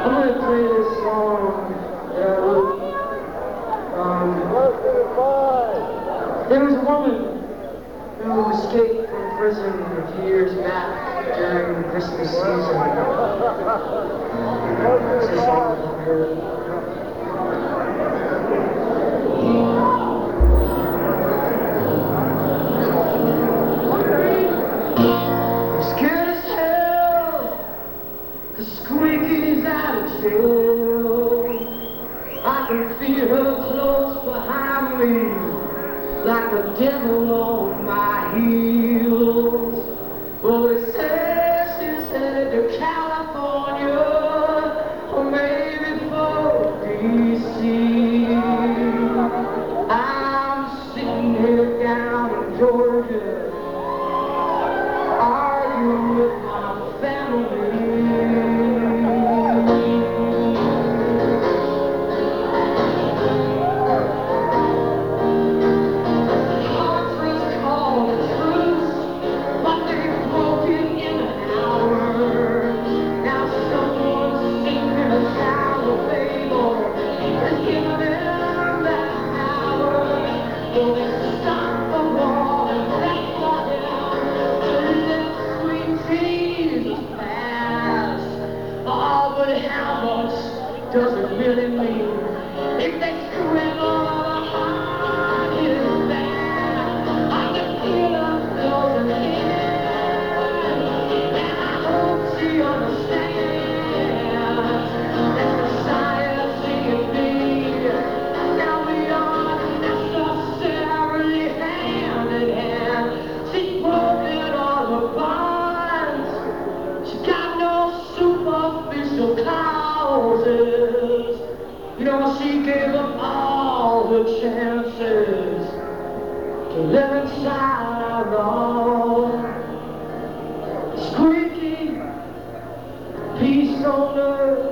I'm gonna play this song that I wrote. There was a woman who escaped from prison a few years back during the Christmas season. It's a song about her. Squeaky's out of jail. I can feel her close behind me, like the devil on my heels. Well, they say she's headed to California, or maybe for D.C. I'm sitting here down in Georgia, arguing with my family. Does it really mean if they scribble on a heart is bad? I can feel her closing in, and I hope she understands that society can be. Now we are necessarily hand in hand. She's broken all her bonds. She got no superficial causes. You know, she gave up all her chances to live inside our wrong. Squeaky, peace on earth.